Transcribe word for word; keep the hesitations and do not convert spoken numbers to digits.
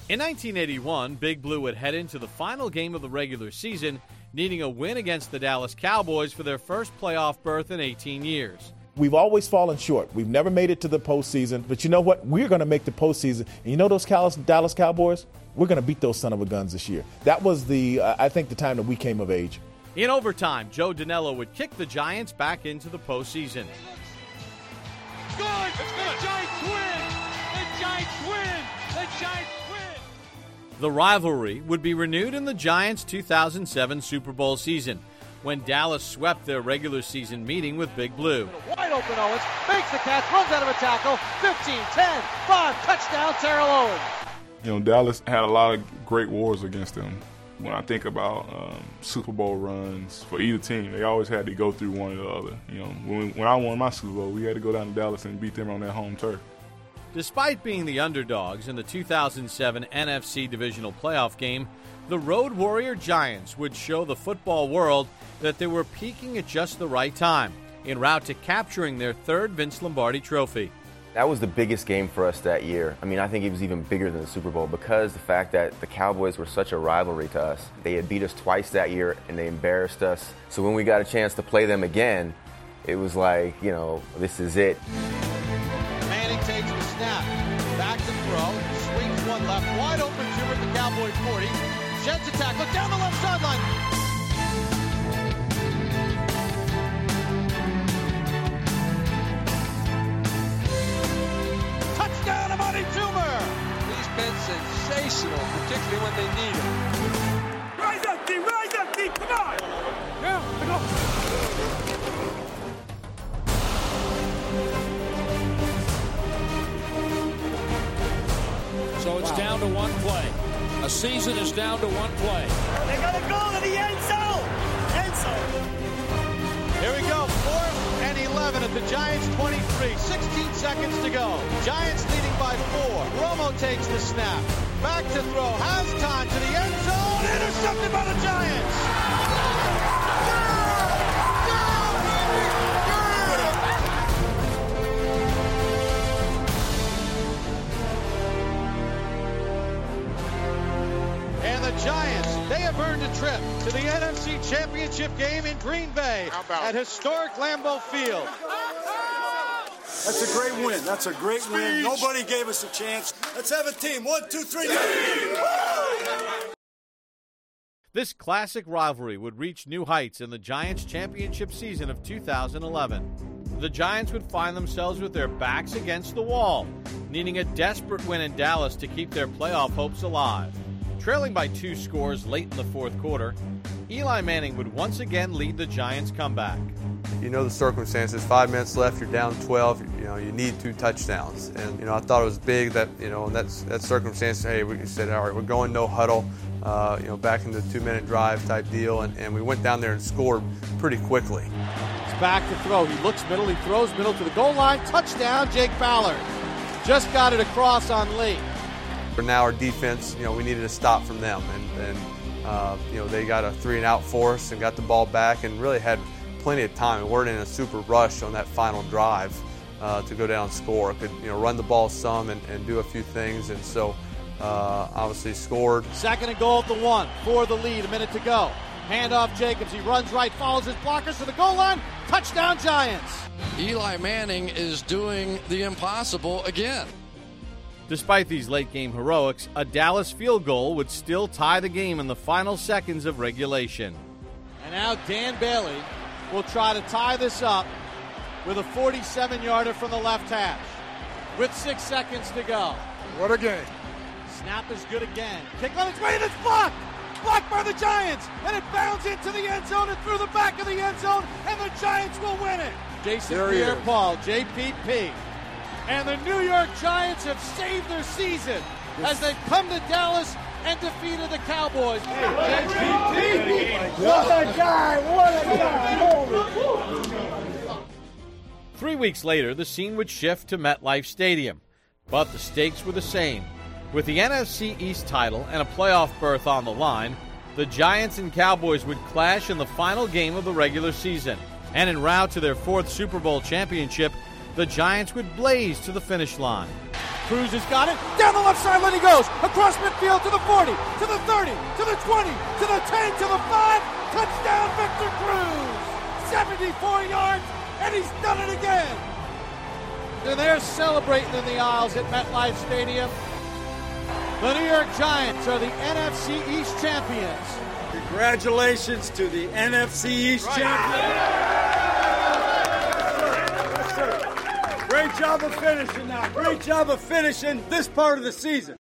In nineteen eighty-one, Big Blue would head into the final game of the regular season, needing a win against the Dallas Cowboys for their first playoff berth in eighteen years. We've always fallen short. We've never made it to the postseason. But you know what? We're going to make the postseason. And you know those Dallas Cowboys? We're going to beat those son of a guns this year. That was, the, uh, I think, the time that we came of age. In overtime, Joe Danello would kick the Giants back into the postseason. Good! It's good! The Giants win! The Giants win! The Giants win! The rivalry would be renewed in the Giants' two thousand seven Super Bowl season, when Dallas swept their regular season meeting with Big Blue. Wide open Owens, makes the catch, runs out of a tackle, fifteen, ten, five, touchdown Terrell Owens. You know, Dallas had a lot of great wars against them. When I think about um, Super Bowl runs for either team, they always had to go through one or the other. You know, when, when I won my Super Bowl, we had to go down to Dallas and beat them on their home turf. Despite being the underdogs in the two thousand seven N F C Divisional Playoff game, the Road Warrior Giants would show the football world that they were peaking at just the right time, en route to capturing their third Vince Lombardi trophy. That was the biggest game for us that year. I mean, I think it was even bigger than the Super Bowl because the fact that the Cowboys were such a rivalry to us. They had beat us twice that year, and they embarrassed us. So when we got a chance to play them again, it was like, you know, this is it. Manning takes the snap, back to throw, swings one left, wide open two at the Cowboy forty, sheds a tackle down the left sideline. Touchdown, Amani Toomer! He's been sensational, particularly when they need him. Rise up, D! Rise up, D! Come on! Yeah, go! So it's wow. down to one play. A season is down to one play. They got a goal in the end zone! End zone! Here we go, fourth and eleven at the Giants twenty-three. sixteen seconds to go. Giants leading by four. Romo takes the snap. Back to throw. Has time to the end zone. Intercepted by the Giants. And the Giants, they have earned a trip to the N F C Championship game in Green Bay at historic Lambeau Field. That's a great win. That's a great Speech. win. Nobody gave us a chance. Let's have a team. One, two, three. This classic rivalry would reach new heights in the Giants' championship season of two thousand eleven. The Giants would find themselves with their backs against the wall, needing a desperate win in Dallas to keep their playoff hopes alive. Trailing by two scores late in the fourth quarter, Eli Manning would once again lead the Giants' comeback. You know the circumstances. Five minutes left. You're down twelve. You know you need two touchdowns, and you know I thought it was big that you know in that that circumstance. Hey, we said, all right, we're going no huddle. Uh, you know, back in the two-minute drive type deal, and, and we went down there and scored pretty quickly. It's back to throw. He looks middle. He throws middle to the goal line. Touchdown, Jake Ballard. Just got it across on Lee. For now, our defense, you know, we needed a stop from them, and, and uh, you know they got a three and out for us and got the ball back, and really had plenty of time. We weren't in a super rush on that final drive uh, to go down and score. Could you know run the ball some and, and do a few things, and so uh, obviously scored. Second and goal at the one for the lead. A minute to go. Hand off Jacobs. He runs right, follows his blockers to the goal line. Touchdown Giants. Eli Manning is doing the impossible again. Despite these late-game heroics, a Dallas field goal would still tie the game in the final seconds of regulation. And now Dan Bailey will try to tie this up with a forty-seven-yarder from the left hash with six seconds to go. What a game. Snap is good again. Kick on its way, and it's blocked! Blocked by the Giants! And it bounds into the end zone and through the back of the end zone, and the Giants will win it! Jason Pierre-Paul, J P P. And the New York Giants have saved their season as they've come to Dallas and defeated the Cowboys. J P P! What a guy! What a guy! Three weeks later, the scene would shift to MetLife Stadium. But the stakes were the same. With the N F C East title and a playoff berth on the line, the Giants and Cowboys would clash in the final game of the regular season. And en route to their fourth Super Bowl championship, the Giants would blaze to the finish line. Cruz has got it. Down the left sideline he goes. Across midfield to the forty, to the thirty, to the twenty, to the ten, to the five. Touchdown, Victor Cruz. seventy-four yards, and he's done it again. And they're celebrating in the aisles at MetLife Stadium. The New York Giants are the N F C East champions. Congratulations to the N F C East right. champions. Great job of finishing now. Great job of finishing this part of the season.